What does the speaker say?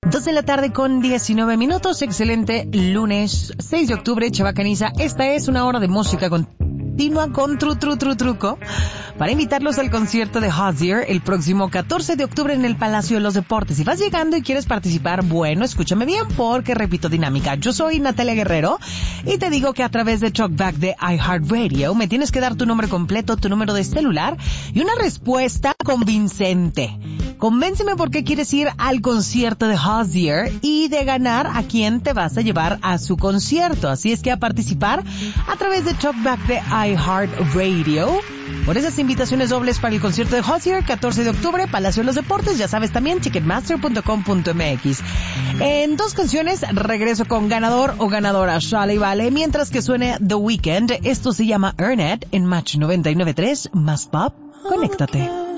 2 de la tarde con 19 minutos. Excelente lunes 6 de octubre, Chavacaniza. Esta es una hora de música continua con truco para invitarlos al concierto de Hozier el próximo 14 de octubre en el Palacio de los Deportes. Si vas llegando y quieres participar, bueno, escúchame bien porque repito dinámica. Yo soy Natalia Guerrero y te digo que a través de Talkback de iHeartRadio me tienes que dar tu nombre completo, tu número de celular y una respuesta convincente. Convénceme por qué quieres ir al concierto de Hozier y de ganar a quién te vas a llevar a su concierto. Así es que a participar a través de Talkback de iHeartRadio por esas invitaciones dobles para el concierto de Hozier, 14 de octubre, Palacio de los Deportes. Ya sabes también, ticketmaster.com.mx. En 2 canciones regreso con ganador o ganadora, sale y vale, mientras que suene The Weeknd. Esto se llama Earn It en Match 99.3 más Pop. Conéctate.